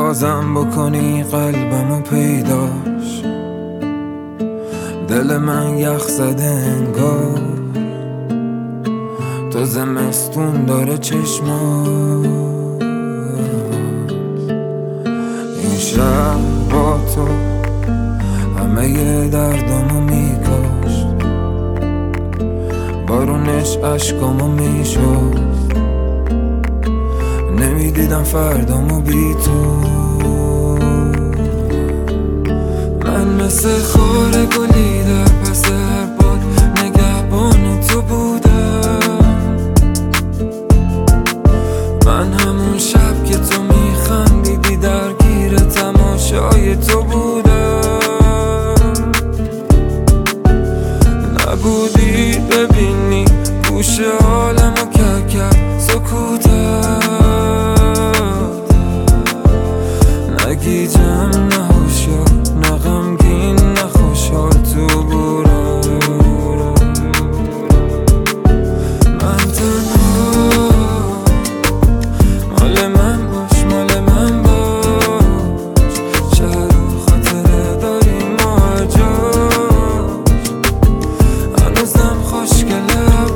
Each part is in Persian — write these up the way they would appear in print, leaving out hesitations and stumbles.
بازم بکنی قلبمو پیداش، دل من یخ زده انگار تو زمستون داره چشمات. این شهر با تو همه دردامو میکاشت، بارونش عشقامو میشد، نمیدیدم فردامو بی تو. من مثل خار گلی در پس هر باد نگهبان تو بودم، من همون شب که تو میخندیدی درگیر تماشای تو بودم. نبودی ببینی گوش حالمو کرد سکوتت، نگیجم نه هوشیار نه غمگین نه خوشحال تو بورم. من تنها مال من باش مال من باش، شهر و خاطره داریم ما هر جاش، هنوزم خوشگله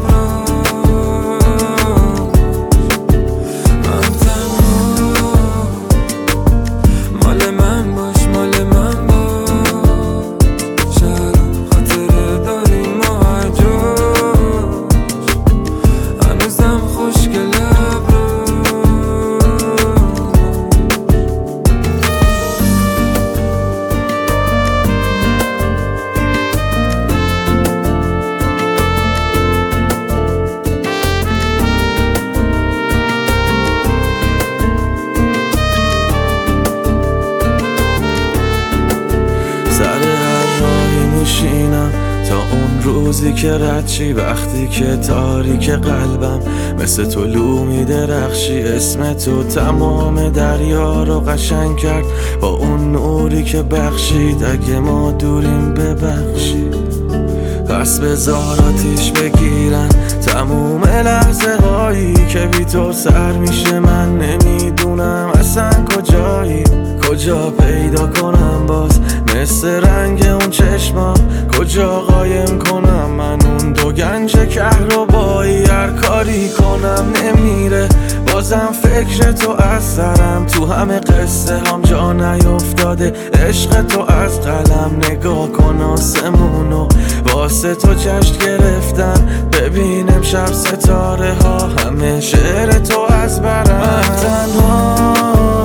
تا اون روزی که رد چی، وقتی که تاریک قلبم مثل طلوع میدرخشی. اسم تو تمام دریا رو قشنگ کرد با اون نوری که بخشید. اگه ما دوریم ببخشید، پس بذار آتیش بگیرن تموم لحظه هایی که بی تو سر میشه. من نمیدونم اصلا کجایی، کجا پیدا کنم باز مثل رنگ اون چشما، کجا قایم کنم من اون دو گنج کهربایی. هر کاری کنم نمیره، بازم فکر تو از سرم، تو همه قصه هم جا نیفتاده عشق تو از قلم. نگاه کن آسمونو واسه تو جشن گرفتن، ببین امشب ستاره ها همه شعر تو از برم. من تنها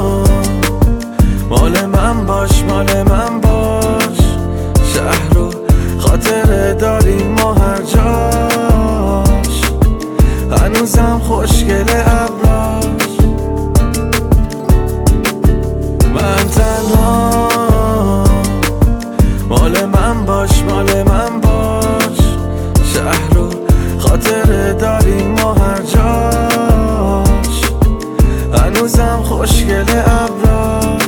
مال من باش مال من باش، شهر رو خاطره داریم ما هر جاش، هنوزم خوشگله ابراش. من تنها مال من باش مال من باش، شهر رو خاطره داریم ما هر جاش، هنوزم خوشگله ابراش.